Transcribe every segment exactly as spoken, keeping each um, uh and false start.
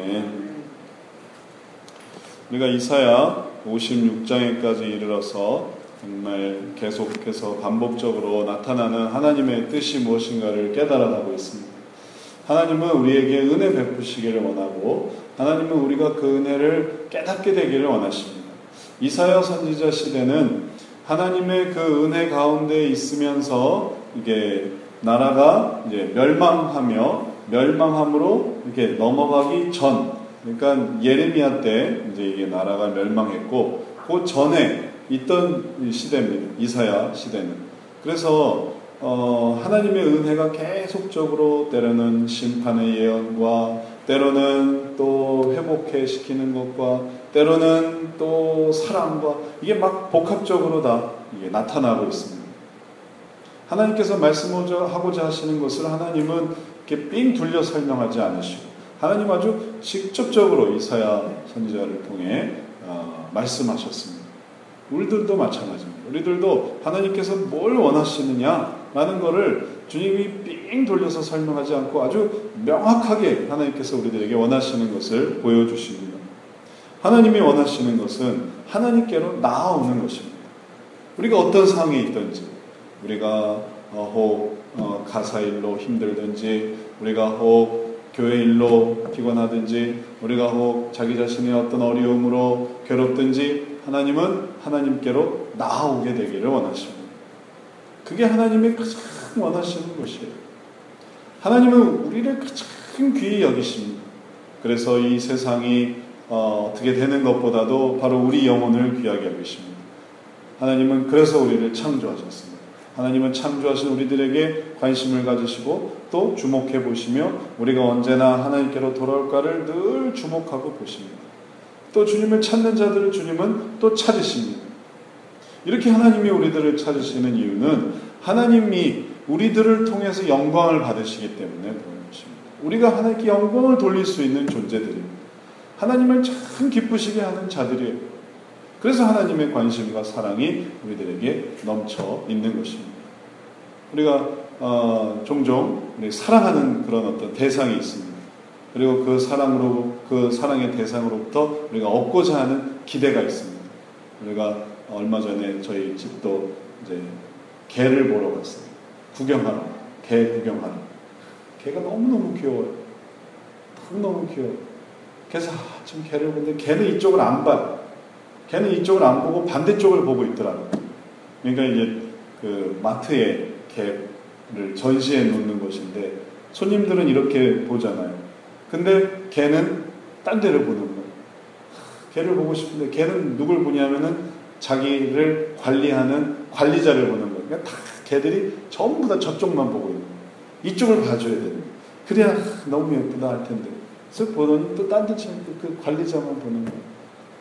아멘. 우리가 이사야 오십육 장에까지 이르러서 정말 계속해서 반복적으로 나타나는 하나님의 뜻이 무엇인가를 깨달아가고 있습니다. 하나님은 우리에게 은혜 베푸시기를 원하고 하나님은 우리가 그 은혜를 깨닫게 되기를 원하십니다. 이사야 선지자 시대는 하나님의 그 은혜 가운데 있으면서 이게 나라가 이제 멸망하며 멸망함으로 이렇게 넘어가기 전, 그러니까 예레미야 때 이제 이게 나라가 멸망했고 그 전에 있던 시대입니다. 이사야 시대는. 그래서 어, 하나님의 은혜가 계속적으로 때로는 심판의 예언과 때로는 또 회복해 시키는 것과 때로는 또 사랑과 이게 막 복합적으로 다 이게 나타나고 있습니다. 하나님께서 말씀하고자 하시는 것을 하나님은 이렇게 삥 둘려 설명하지 않으시고 하나님 아주 직접적으로 이사야 선지자를 통해 어, 말씀하셨습니다. 우리들도 마찬가지입니다. 우리들도 하나님께서 뭘 원하시느냐라는 것을 주님이 삥 돌려서 설명하지 않고 아주 명확하게 하나님께서 우리들에게 원하시는 것을 보여주십니다. 하나님이 원하시는 것은 하나님께로 나아오는 것입니다. 우리가 어떤 상황에 있든지 우리가 혹 가사 일로 힘들든지 우리가 혹 교회 일로 피곤하든지 우리가 혹 자기 자신의 어떤 어려움으로 괴롭든지 하나님은 하나님께로 나아오게 되기를 원하십니다. 그게 하나님의 가장 원하시는 것이에요. 하나님은 우리를 가장 귀히 여기십니다. 그래서 이 세상이 어, 어떻게 되는 것보다도 바로 우리 영혼을 귀하게 여기십니다. 하나님은 그래서 우리를 창조하셨습니다. 하나님은 창조하신 우리들에게 관심을 가지시고 또 주목해 보시며 우리가 언제나 하나님께로 돌아올까를 늘 주목하고 보십니다. 또 주님을 찾는 자들을 주님은 또 찾으십니다. 이렇게 하나님이 우리들을 찾으시는 이유는 하나님이 우리들을 통해서 영광을 받으시기 때문에 그런 것입니다. 우리가 하나님께 영광을 돌릴 수 있는 존재들입니다. 하나님을 참 기쁘시게 하는 자들이에요. 그래서 하나님의 관심과 사랑이 우리들에게 넘쳐 있는 것입니다. 우리가 어, 종종 우리 사랑하는 그런 어떤 대상이 있습니다. 그리고 그 사랑으로 그 사랑의 대상으로부터 우리가 얻고자 하는 기대가 있습니다. 우리가 얼마 전에 저희 집도 이제 개를 보러 갔어요. 구경하러, 개 구경하러. 개가 너무 너무 귀여워요. 너무 너무 귀여워. 그래서 좀 개를 보는데 개는 이쪽을 안 봐요. 걔는 이쪽을 안 보고 반대쪽을 보고 있더라고요. 그러니까 이제 그 마트에 개를 전시해 놓는 곳인데 손님들은 이렇게 보잖아요. 근데 걔는 딴 데를 보는 거예요. 개를 보고 싶은데 걔는 누굴 보냐면은 자기를 관리하는 관리자를 보는 거예요. 그러니까 다 개들이 전부 다 저쪽만 보고 있는 거예요. 이쪽을 봐줘야 되는 거예요. 그래야 너무 예쁘다 할 텐데. 그래서 보더니 또 딴 데 그 관리자만 보는 거예요.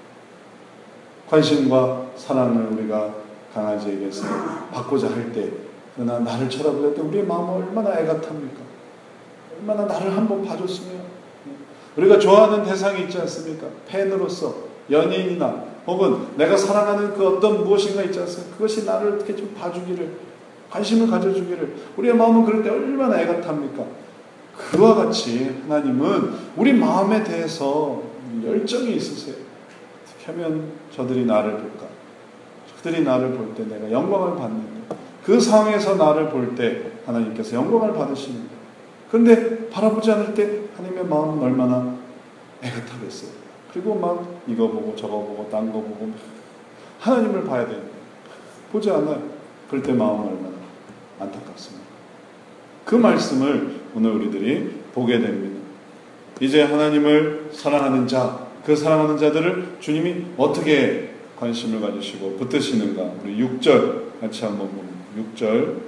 관심과 사랑을 우리가 강아지에게서 받고자 할 때, 그러나 나를 쳐다볼 때 우리의 마음은 얼마나 애같합니까? 얼마나 나를 한번 봐줬으면. 우리가 좋아하는 대상이 있지 않습니까? 팬으로서, 연예인이나 혹은 내가 사랑하는 그 어떤 무엇인가 있지 않습니까? 그것이 나를 어떻게 좀 봐주기를, 관심을 가져주기를, 우리의 마음은 그럴 때 얼마나 애같합니까? 그와 같이 하나님은 우리 마음에 대해서 열정이 있으세요. 하면 저들이 나를 볼까? 저들이 나를 볼 때 내가 영광을 받는다. 그 상황에서 나를 볼 때 하나님께서 영광을 받으십니다. 그런데 바라보지 않을 때 하나님의 마음은 얼마나 애틋하겠어요. 그리고 막 이거 보고 저거 보고 딴 거 보고 하나님을 봐야 되는데 보지 않아요. 그럴 때 마음은 얼마나 안타깝습니다. 그 말씀을 오늘 우리들이 보게 됩니다. 이제 하나님을 사랑하는 자, 그 사랑하는 자들을 주님이 어떻게 관심을 가지시고 붙드시는가. 우리 육 절 같이 한번 봅니다. 육 절.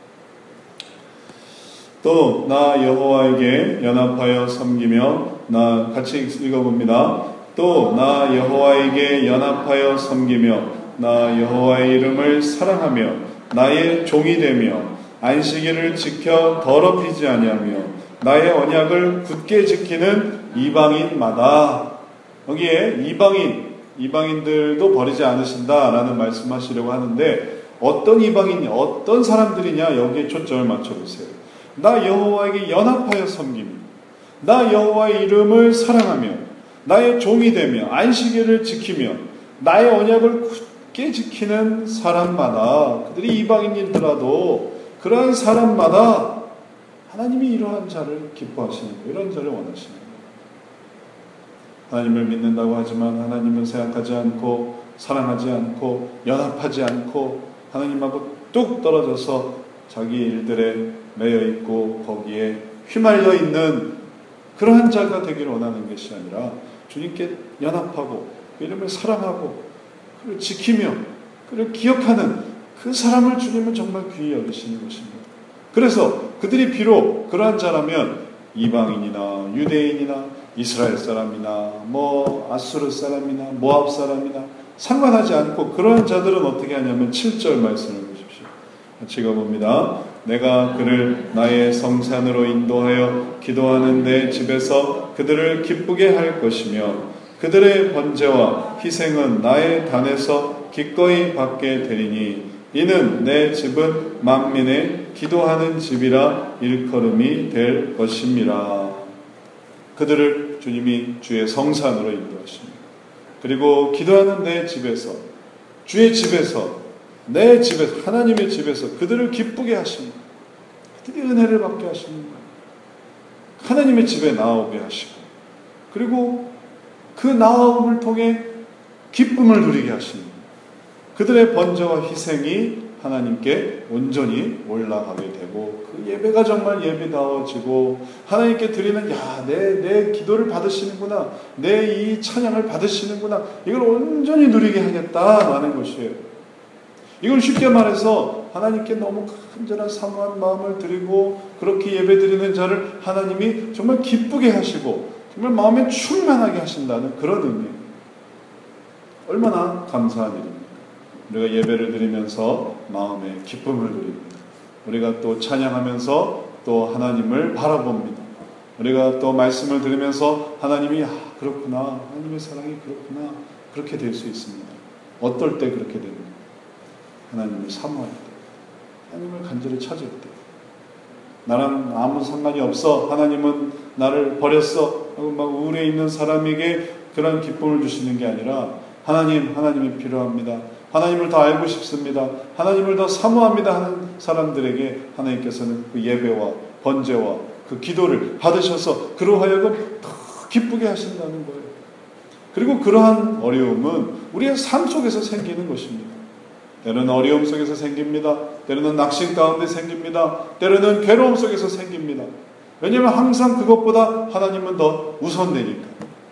또 나 여호와에게 연합하여 섬기며 나 같이 읽어봅니다. 또 나 여호와에게 연합하여 섬기며 나 여호와의 이름을 사랑하며 나의 종이 되며 안식일을 지켜 더럽히지 아니하며 나의 언약을 굳게 지키는 이방인마다. 여기에 이방인, 이방인들도 버리지 않으신다라는 말씀하시려고 하는데 어떤 이방인이 어떤 사람들이냐 여기에 초점을 맞춰보세요. 나 여호와에게 연합하여 섬김. 나 여호와의 이름을 사랑하며 나의 종이 되며 안식일을 지키며 나의 언약을 굳게 지키는 사람마다, 그들이 이방인이더라도 그러한 사람마다 하나님이 이러한 자를 기뻐하시는 거예요. 이런 자를 원하시는 거예요. 하나님을 믿는다고 하지만 하나님은 생각하지 않고 사랑하지 않고 연합하지 않고 하나님하고 뚝 떨어져서 자기 일들에 매여 있고 거기에 휘말려 있는 그러한 자가 되기를 원하는 것이 아니라 주님께 연합하고 그 이름을 사랑하고 그를 지키며 그를 기억하는 그 사람을 주님은 정말 귀히 여기시는 것입니다. 그래서 그들이 비록 그러한 자라면 이방인이나 유대인이나 이스라엘 사람이나 뭐 아수르 사람이나 모압 사람이나 상관하지 않고 그러한 자들은 어떻게 하냐면 칠 절 말씀을 보십시오. 같이 읽어봅니다. 내가 그를 나의 성산으로 인도하여 기도하는 내 집에서 그들을 기쁘게 할 것이며 그들의 번제와 희생은 나의 단에서 기꺼이 받게 되리니 이는 내 집은 만민의 기도하는 집이라 일컬음이 될 것임이라. 그들을 주님이 주의 성산으로 인도하십니다. 그리고 기도하는 내 집에서, 주의 집에서, 내 집에서, 하나님의 집에서 그들을 기쁘게 하십니다. 그들이 은혜를 받게 하시는 거예요. 하나님의 집에 나오게 하시고 그리고 그 나옴을 통해 기쁨을 누리게 하시는 거예요. 그들의 번제와 희생이 하나님께 온전히 올라가게 되고 그 예배가 정말 예배다워지고 하나님께 드리는 야, 내, 내 기도를 받으시는구나, 내 이 찬양을 받으시는구나, 이걸 온전히 누리게 하겠다라는 것이에요. 이걸 쉽게 말해서 하나님께 너무 간절한 사모한 마음을 드리고 그렇게 예배 드리는 자를 하나님이 정말 기쁘게 하시고 정말 마음에 충만하게 하신다는 그런 의미예요. 얼마나 감사한 일입니까? 우리가 예배를 드리면서 마음에 기쁨을 누립니다. 우리가 또 찬양하면서 또 하나님을 바라봅니다. 우리가 또 말씀을 들으면서 하나님이 아 그렇구나, 하나님의 사랑이 그렇구나, 그렇게 될 수 있습니다. 어떨 때 그렇게 됩니까? 하나님을 사모할 때, 하나님을 간절히 찾을 때, 나랑 아무 상관이 없어, 하나님은 나를 버렸어 하고 막 우울해 있는 사람에게 그런 기쁨을 주시는 게 아니라 하나님, 하나님이 필요합니다, 하나님을 더 알고 싶습니다, 하나님을 더 사모합니다 하는 사람들에게 하나님께서는 그 예배와 번제와 그 기도를 받으셔서 그로 하여금 더 기쁘게 하신다는 거예요. 그리고 그러한 어려움은 우리의 삶 속에서 생기는 것입니다. 때로는 어려움 속에서 생깁니다. 때로는 낙심 가운데 생깁니다. 때로는 괴로움 속에서 생깁니다. 왜냐하면 항상 그것보다 하나님은 더 우선되니까.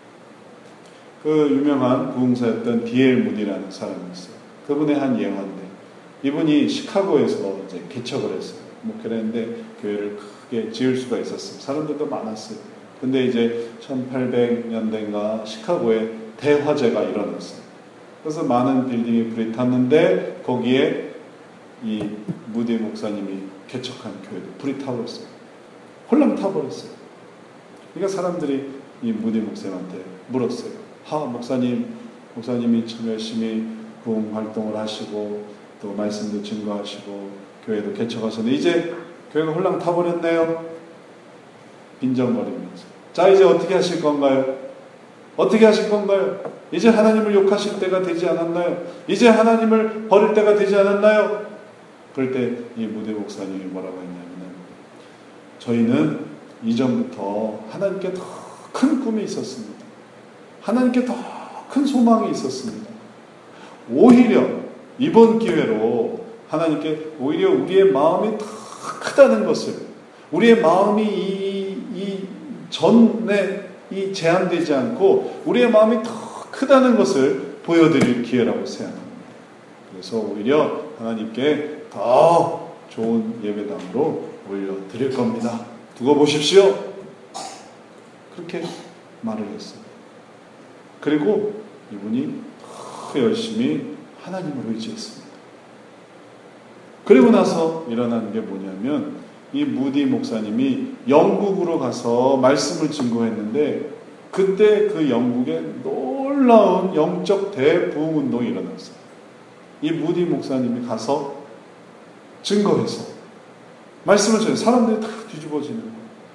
그 유명한 부흥사였던 디엘 무디라는 사람이 있어요. 그분의 한 예화인데 이분이 시카고에서 이제 개척을 했어요. 목회를 했는데 교회를 크게 지을 수가 있었어요. 사람들도 많았어요. 근데 이제 천팔백 년대인가 시카고에 대화재가 일어났어요. 그래서 많은 빌딩이 불이 탔는데 거기에 이 무디 목사님이 개척한 교회도 불이 타버렸어요. 홀랑 타버렸어요. 그러니까 사람들이 이 무디 목사님한테 물었어요. 하 목사님, 목사님이 참 열심히 부흥 활동을 하시고 또 말씀도 증거하시고 교회도 개척하셨는데 이제 교회가 홀랑 타버렸네요. 빈정거리면서. 자 이제 어떻게 하실 건가요? 어떻게 하실 건가요? 이제 하나님을 욕하실 때가 되지 않았나요? 이제 하나님을 버릴 때가 되지 않았나요? 그럴 때 이 무대 목사님이 뭐라고 했냐면 저희는 이전부터 하나님께 더 큰 꿈이 있었습니다. 하나님께 더 큰 소망이 있었습니다. 오히려 이번 기회로 하나님께 오히려 우리의 마음이 더 크다는 것을, 우리의 마음이 이, 이 전에 이 제한되지 않고 우리의 마음이 더 크다는 것을 보여드릴 기회라고 생각합니다. 그래서 오히려 하나님께 더 좋은 예배당으로 올려드릴 겁니다. 두고 보십시오. 그렇게 말을 했어요. 그리고 이분이 더 열심히 하나님을 의지했습니다. 그리고 나서 일어난 게 뭐냐면 이 무디 목사님이 영국으로 가서 말씀을 증거했는데 그때 그 영국에 놀라운 영적 대부흥 운동이 일어났어요. 이 무디 목사님이 가서 증거해서 말씀을 전해 사람들이 다 뒤집어지는 거예요.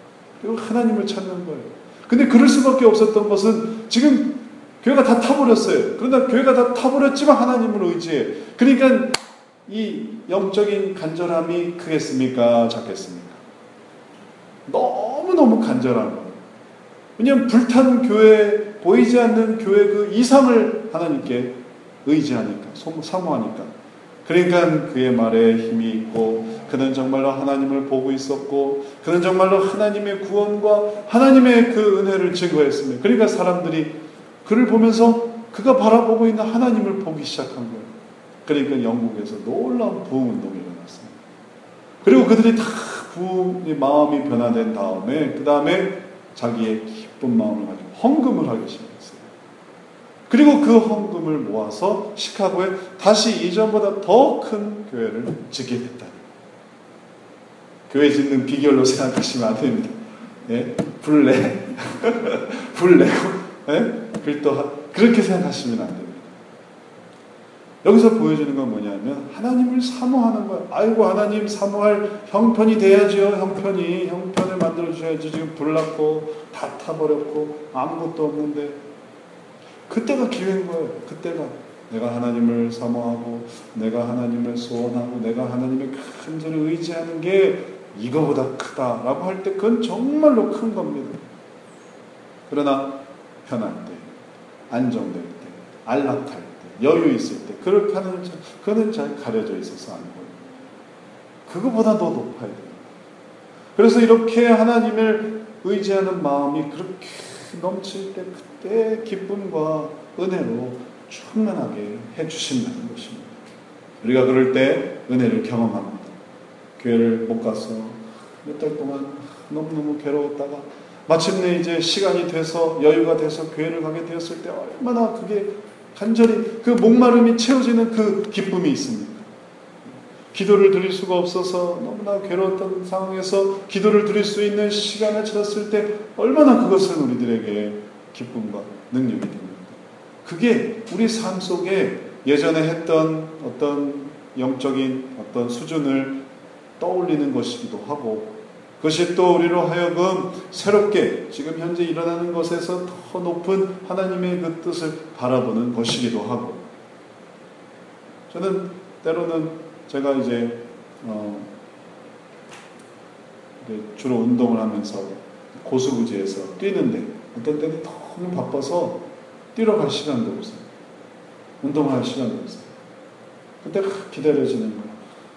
그리고 하나님을 찾는 거예요. 근데 그럴 수밖에 없었던 것은 지금 교회가 다 타버렸어요. 그러나 교회가 다 타버렸지만 하나님을 의지해. 그러니까 이 영적인 간절함이 크겠습니까? 작겠습니까? 너무너무 간절한 거예요. 왜냐하면 불타는 교회, 보이지 않는 교회 그 이상을 하나님께 의지하니까, 사모하니까. 그러니까 그의 말에 힘이 있고, 그는 정말로 하나님을 보고 있었고, 그는 정말로 하나님의 구원과 하나님의 그 은혜를 증거했습니다. 그러니까 사람들이 그를 보면서 그가 바라보고 있는 하나님을 보기 시작한 거예요. 그러니까 영국에서 놀라운 부흥운동이 일어났습니다. 그리고 그들이 다 부흥의 마음이 변화된 다음에 그 다음에 자기의 기쁜 마음을 가지고 헌금을 하기 시작했어요. 그리고 그 헌금을 모아서 시카고에 다시 이전보다 더 큰 교회를 짓게 됐다. 교회 짓는 비결로 생각하시면 안 됩니다. 예? 불 내, 불 내고, 예? 글도 그렇게 생각하시면 안 됩니다. 여기서 보여주는 건 뭐냐면 하나님을 사모하는 거예요. 아이고 하나님 사모할 형편이 돼야죠. 형편이 형편을 만들어 주셔야지. 지금 불났고 다 타버렸고 아무것도 없는데 그때가 기회인 거예요. 그때가 내가 하나님을 사모하고 내가 하나님을 소원하고 내가 하나님의 간절히 의지하는 게 이거보다 크다라고 할 때 그건 정말로 큰 겁니다. 그러나 편할 때, 안정될 때, 안락할 때, 여유 있을 때 그렇게 하는 그거는 잘 가려져 있어서 안 보여요. 그거보다 더 높아야 돼요. 그래서 이렇게 하나님을 의지하는 마음이 그렇게 넘칠 때 그때 기쁨과 은혜로 충만하게 해주신다는 것입니다. 우리가 그럴 때 은혜를 경험합니다. 교회를 못 가서 몇 달 동안 너무너무 괴로웠다가 마침내 이제 시간이 돼서 여유가 돼서 교회를 가게 되었을 때 얼마나 그게 간절히 그 목마름이 채워지는 그 기쁨이 있습니다. 기도를 드릴 수가 없어서 너무나 괴로웠던 상황에서 기도를 드릴 수 있는 시간을 찾았을 때 얼마나 그것은 우리들에게 기쁨과 능력이 됩니다. 그게 우리 삶 속에 예전에 했던 어떤 영적인 어떤 수준을 떠올리는 것이기도 하고 그것이 또 우리로 하여금 새롭게 지금 현재 일어나는 것에서 더 높은 하나님의 그 뜻을 바라보는 것이기도 하고 저는 때로는 제가 이제 어 주로 운동을 하면서 고수부지에서 뛰는데 어떤 때는 너무 바빠서 뛰러 갈 시간도 없어요. 운동할 시간도 없어요. 그때 기다려지는 거예요.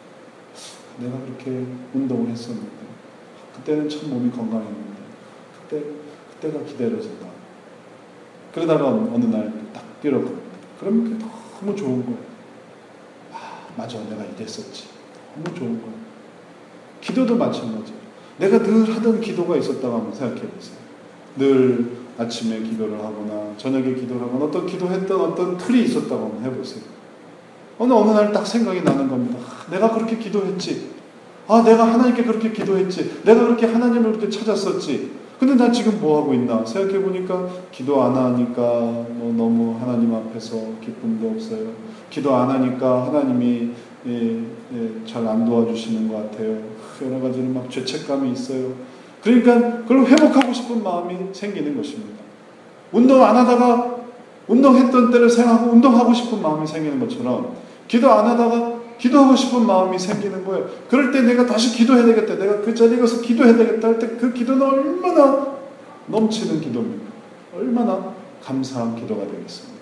내가 그렇게 운동을 했었는데 그때는 참 몸이 건강했는데 그때, 그때가 기다려진다. 그러다가 어느 날 딱 뛰러 갑니다. 그러면 그게 너무 좋은 거예요. 아, 맞아. 내가 이랬었지. 너무 좋은 거예요. 기도도 마찬가지예요. 내가 늘 하던 기도가 있었다고 한번 생각해 보세요. 늘 아침에 기도를 하거나 저녁에 기도를 하거나 어떤 기도했던 어떤 틀이 있었다고 한번 해보세요. 어느 어느 날 딱 생각이 나는 겁니다. 아, 내가 그렇게 기도했지. 아, 내가 하나님께 그렇게 기도했지. 내가 그렇게 하나님을 그렇게 찾았었지. 근데 난 지금 뭐 하고 있나? 생각해 보니까 기도 안 하니까 뭐 너무 하나님 앞에서 기쁨도 없어요. 기도 안 하니까 하나님이 예, 예, 잘 안 도와주시는 것 같아요. 여러 가지로 막 죄책감이 있어요. 그러니까 그걸 회복하고 싶은 마음이 생기는 것입니다. 운동 안 하다가 운동했던 때를 생각하고 운동하고 싶은 마음이 생기는 것처럼 기도 안 하다가 기도하고 싶은 마음이 생기는 거예요. 그럴 때 내가 다시 기도해야 되겠다. 내가 그 자리에 가서 기도해야 되겠다 할 때 그 기도는 얼마나 넘치는 기도입니까? 얼마나 감사한 기도가 되겠습니까?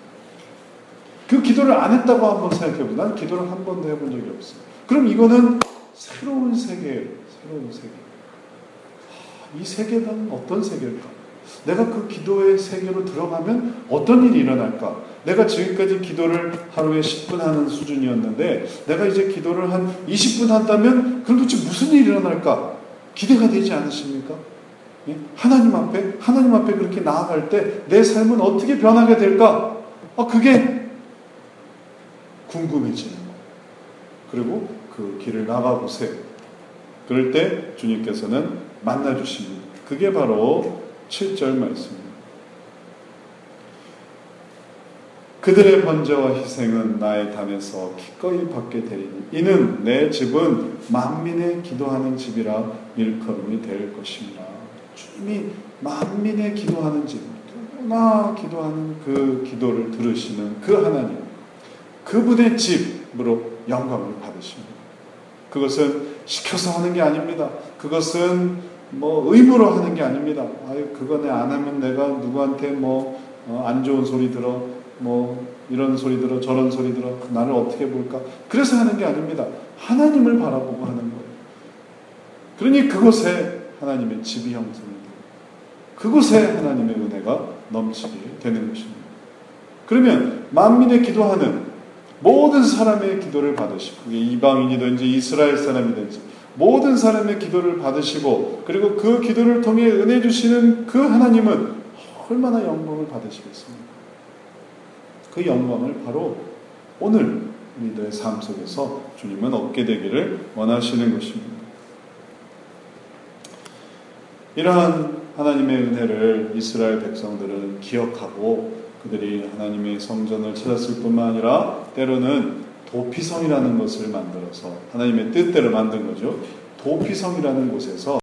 그 기도를 안 했다고 한번 생각해보세요. 난 기도를 한 번도 해본 적이 없어요. 그럼 이거는 새로운 세계예요. 새로운 세계. 이 세계는 어떤 세계일까? 내가 그 기도의 세계로 들어가면 어떤 일이 일어날까? 내가 지금까지 기도를 하루에 십 분 하는 수준이었는데 내가 이제 기도를 한 이십 분 한다면 그럼 도대체 무슨 일이 일어날까? 기대가 되지 않으십니까? 예? 하나님 앞에 하나님 앞에 그렇게 나아갈 때 내 삶은 어떻게 변하게 될까? 아, 그게 궁금해지는 거예요. 그리고 그 길을 나가보세요. 그럴 때 주님께서는 만나주십니다. 그게 바로 칠 절 말씀입니다. 그들의 번제와 희생은 나의 담에서 기꺼이 받게 되리니 이는 내 집은 만민의 기도하는 집이라 일컬음이 될 것입니다. 주님이 만민의 기도하는 집, 누구나 기도하는 그 기도를 들으시는 그 하나님, 그분의 집으로 영광을 받으십니다. 그것은 시켜서 하는 게 아닙니다. 그것은 뭐 의무로 하는 게 아닙니다. 아유, 그거 내 안 하면 내가 누구한테 뭐 안 좋은 소리 들어, 뭐 이런 소리 들어, 저런 소리 들어, 나를 어떻게 볼까? 그래서 하는 게 아닙니다. 하나님을 바라보고 하는 거예요. 그러니 그곳에 하나님의 집이 형성이 되고 그곳에 하나님의 은혜가 넘치게 되는 것입니다. 그러면 만민의 기도하는 모든 사람의 기도를 받으시고, 이방인이든지 이스라엘 사람이든지 모든 사람의 기도를 받으시고, 그리고 그 기도를 통해 은혜 주시는 그 하나님은 얼마나 영광을 받으시겠습니까? 그 영광을 바로 오늘 우리들의 삶 속에서 주님은 얻게 되기를 원하시는 것입니다. 이러한 하나님의 은혜를 이스라엘 백성들은 기억하고 그들이 하나님의 성전을 찾았을 뿐만 아니라 때로는 도피성이라는 것을 만들어서, 하나님의 뜻대로 만든 거죠. 도피성이라는 곳에서